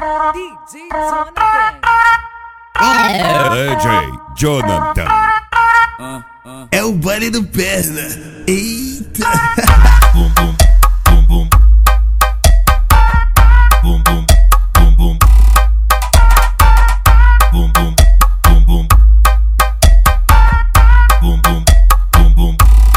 DJ Jonathan. DJ Jonathan. É o baile do perna. Eita. Bum bum bum bum. Bum bum bum bum. Bum bum bum bum. Bum bum bum bum.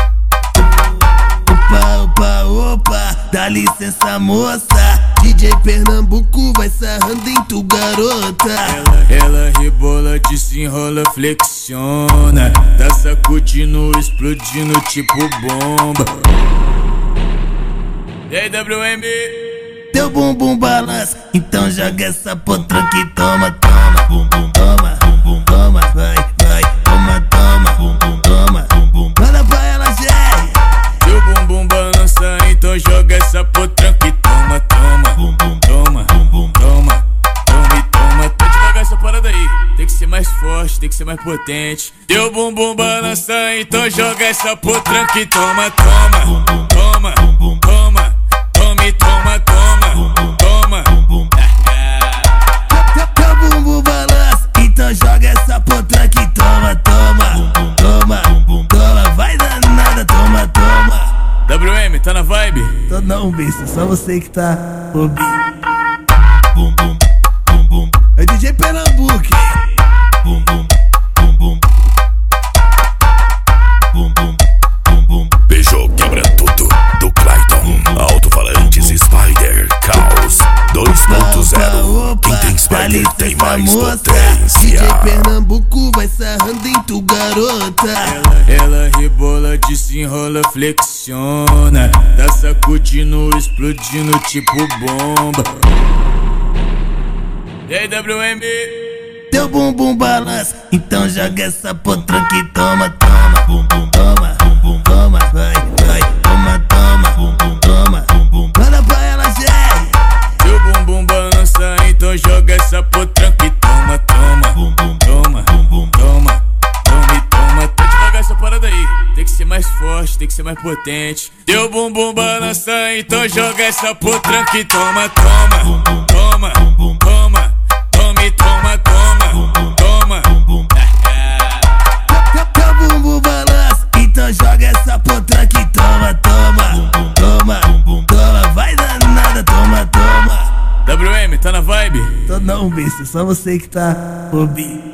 Opa, opa, opa, dá licença moça. DJ Pernambuco vai sarrando em tu, garota. Ela rebola, desenrola, flexiona. Tá sacudindo, explodindo tipo bomba. E aí, WM? Teu bumbum balança, então joga essa potranca e toma, toma. Bum bum Toma, bum bum. toma, vai, vai, toma, toma. Bum bum Toma, bum bum. manda pra ela, Jerry. Teu bumbum balança, então joga essa potranca e toma, toma. Bum bum Toma, bum bum. toma, toma e toma. Tá devagar essa parada aí. Tem que ser mais forte, tem que ser mais potente. Teu bumbum balança, então joga essa potranca e toma, toma. Toma, toma, toma e toma, toma. Toma. Teu bumbum balança, então joga essa potranca e toma, toma. Toma, toma, vai danada, toma, toma. WM, tá na vibe? Tô não, besta, só você que tá ouvindo. Bum bum bum bum. É DJ Pernambuco. Bum bum bum bum. Bum bum bum bum. Beijou, quebra tudo, do Clayton. Alto-falantes Spider Caos 2.0. Quem tem Spider tem mais potência. DJ Pernambuco vai sarrando em tu, garota. Ela rebola, desenrola, flexiona. Tá sacudindo, explodindo tipo bomba. E aí, WM? Teu bumbum balança, então joga essa potranca e toma, toma. Bum bum Toma, toma, vai, vai, toma, toma. Toma, manda pra ela, Jerry. Teu bumbum balança, então joga essa potranca e toma, toma. bum bum. Toma, toma, toma e toma. Tá devagar essa parada aí. Tem que ser mais forte, tem que ser mais potente. Teu bumbum balança, então joga essa potranca e toma, toma. Toma, toma, toma e toma, toma. Toma. Teu bumbum balança, então joga essa potranca e toma, toma. Toma, toma, vai danada, toma, toma. WM, tá na vibe? Tô não, besta, só você que tá ouvindo.